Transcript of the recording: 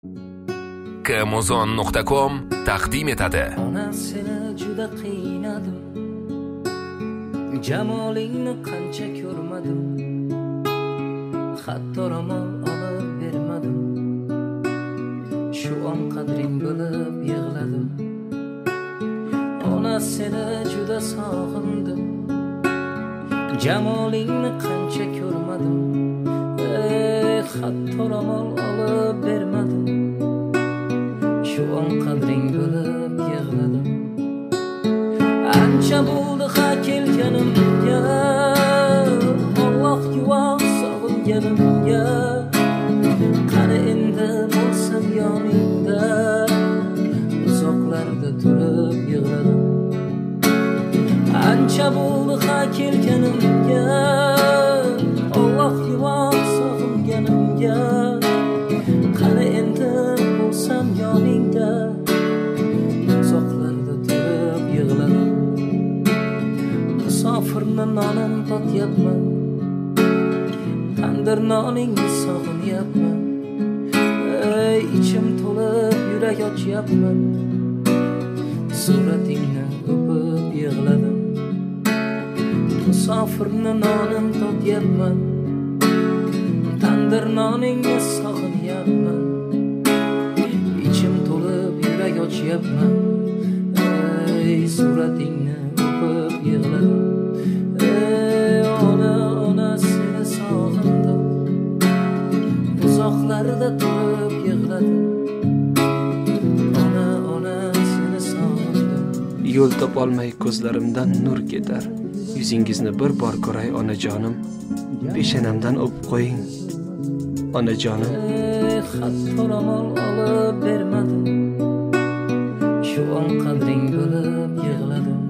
kmozon.com taqdim etadi. Ona seni juda qiynadim, jamolingni qancha ko'rmadim, hatto ro'mol olib bermadim, shu on qadring bilib yig'ladim. Ona seni juda sog'indim, jamolingni qancha ko'rmadim, hatto ro'mol olib bermadim, shu on qadring bilib yig'ladim. Ancha bo'ldi ha kelganimga, Alloh guvoh sog'inganimga, qani endi bo'lsam yoningda, uzoqlarda turib yig'ladim. Ancha bo'ldi ha kelganimga, Alloh guvoh sog'inganimga, qani endi bo'lsam yoningda, uzoqlarda turib yig'ladim. Musofirni nonin totyapman, tandir noningni sog'inyapman, ichim to'lib yurak ochyapman, suratingni o'pib yig'ladim. Musofirni nonin totyapman, tandir noningni sog'inyapman, ichim to'lib yurak ochyapman, suratingni o'pib yig'ladim. Ona seni sog'indim, uzoqlarda turib yig'ladim. Ona seni sog'indim. Yo'l topolmay ko'zlarimdan nur ketar, yuzingizni bir bor ko'ray onajonim, peshanamdan o'pib qo'ying onajonim. Hatto ro'mol olib bermadim, shu on qadring bilib yig'ladim.